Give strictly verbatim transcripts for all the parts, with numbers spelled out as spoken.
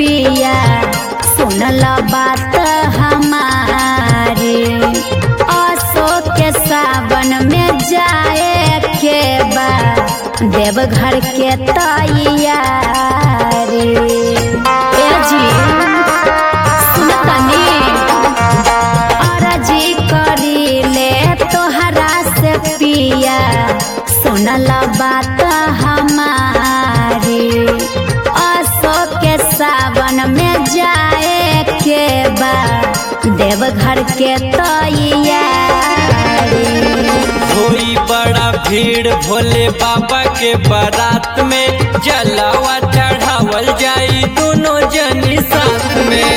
पिया सुनल बात हमारी। अशोक के सावन में जाए के बा देवघर के तैयारी। ए जी सुनतनी अर्जी करी ले तोहरा से पिया सुनल बात हमारी। अशोक के सावन में जाए के बा देवघर के तैयारी। कोई बड़ा भीड़ भोले बाबा के बारात में जलावा चढ़ावल जाई दोनों जनी साथ में।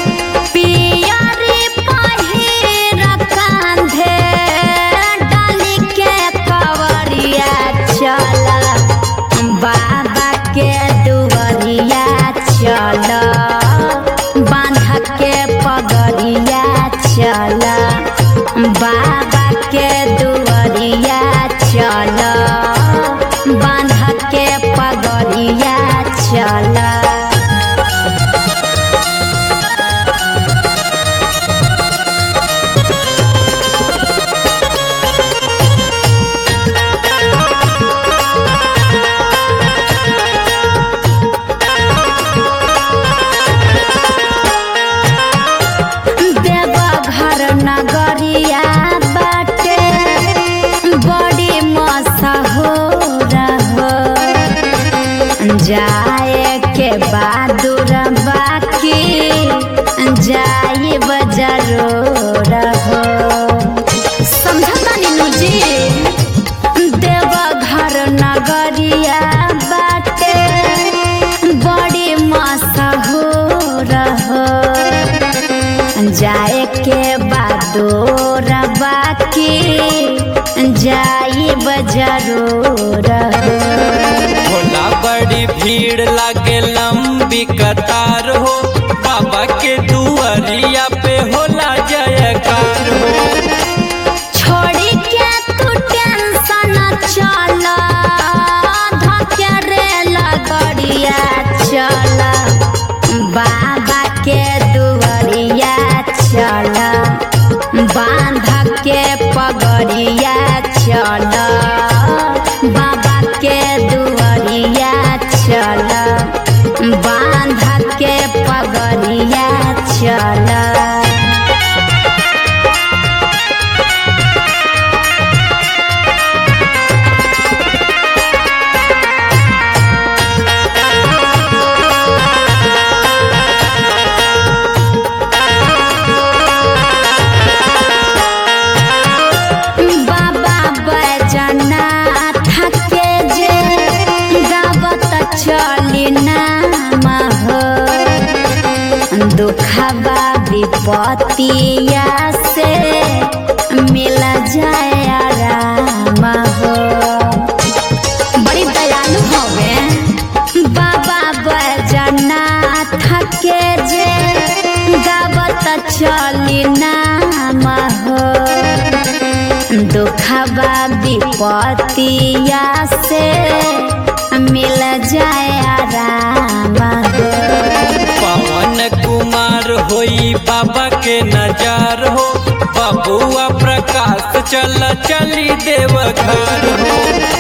पियरी पहिर कांधे डाली के कवरिया चल बाबा के दुआरिया चल बांध के पगड़िया चल बाबा के दुआरिया चल बांध के पगड़िया चल। देवघर नगरिया बाटे बड़ी मशहूर हो। जाए के बहादुर बाकी जाइब जरूर हो। समझता नीनू जी देवघर नगरिया बाटे बड़ी मशहूर हो। जाए के बहादुर बाकी जाइब जरूर हो। भोला बड़ी भीड़ लागे लंबी कतार हो। बाबा के दुआरिया पे होला जयकार हो। छोड़ी के तू टेंशन चल धकेरे लगड़िया चल बाबा के दुआरिया चल बांध के पगड़िया चल बाबा के दुआरिया चल बांध के पगड़िया चल। बाबा बैजनाथ के जे गावत चली नाम हो। दुखबा विपतिया से मिल जाए आराम हो। बड़ी दयालु हवे बाबा बैजनाथ के जे गावत चली नाम हो। दुखबा विपतिया से मिल जाए आराम हो। पवन कुमार होई बाबा के नजार हो। बबुआ प्रकाश चल चली देवघर हो।